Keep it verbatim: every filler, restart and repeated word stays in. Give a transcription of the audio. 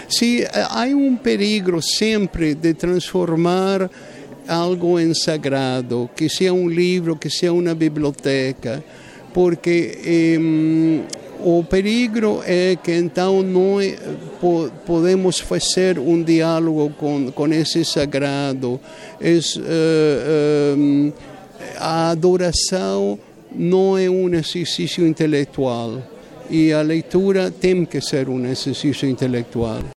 Sí, hay un peligro siempre de transformar algo en sagrado, que sea un libro, que sea una biblioteca, porque eh, o perigo é que então nós podemos fazer um diálogo com, com esse sagrado. Es, uh, um, a adoração não é um exercício intelectual e a leitura tem que ser um exercício intelectual.